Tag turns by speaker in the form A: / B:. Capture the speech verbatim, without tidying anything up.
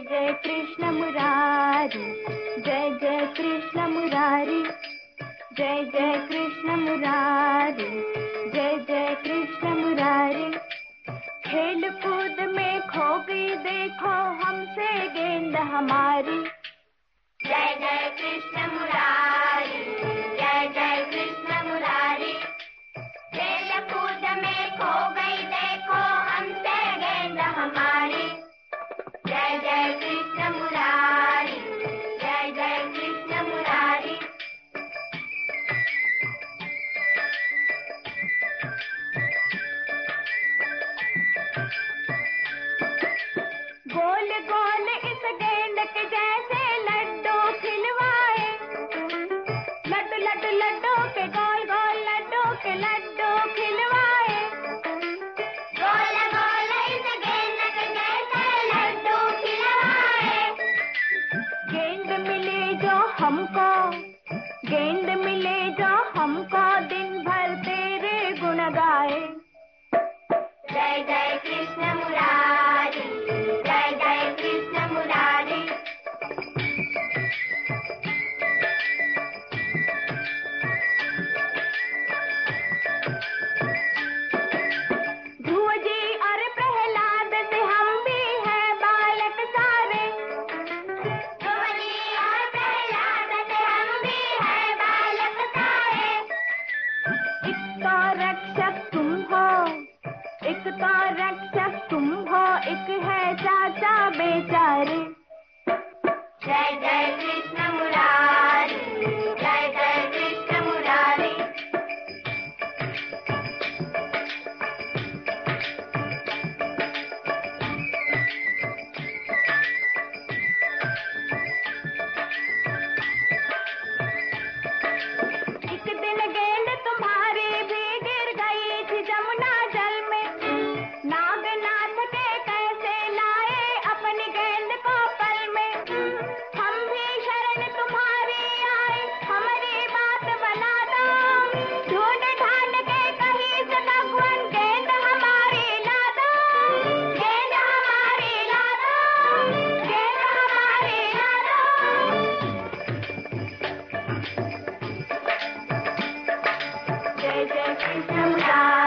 A: जय कृष्ण मुरारी, जय जय कृष्ण मुरारी, जय जय कृष्ण मुरारी, जय जय कृष्ण मुरारी। खेल कूद में खो गई देखो हमसे गेंद हमारी। जय जय कृष्ण मुरारी, जय जय कृष्ण मुरारी। खेल कूद में खो गई देखो हमसे गेंद हमारी। जय जय कृष्ण मुरारी, जय जय कृष्ण मुरारी। गोल गोल इस गेंद के जैसे लड्डू खिलवाए, लड्डू लड्डू लड्डू के गोल गोल लड्डू के लड्डू खिलवाए। गोल गोल इस गेंद के जैसे लड्डू खिलवाए। गेंद मिले जो हमको, गेंद मिले जो हमको दिन भर तेरे गुण गाए। जय जय कृष्ण मुरारी, जय जय कृष्ण मुरारी। ध्रुव जी और प्रहलाद से हम भी हैं बालक सारे। ध्रुव जी और प्रहलाद से हम भी हैं बालक सारे। एक तो रक्षक तुम हो, एक तो रक्षक तुम हो, एक है चाचा बेचारे। जय जय कृष्ण मुरारी, जय जय कृष्ण मुरारी। एक दिन गेंद तुम्हारी भी गिर गई थी जमुना जल में। नागनाथ के कैसे लाए अपनी गेंद को पल में। हम भी शरण तुम्हारी आए, हमारी बात बना दो। ढूंढ ढांड के कहीं से भगवान गेंद हमारी ला दो। गेंद हमारी ला दो, गेंद हमारी ला दो। जय जय कृष्ण मुरारी।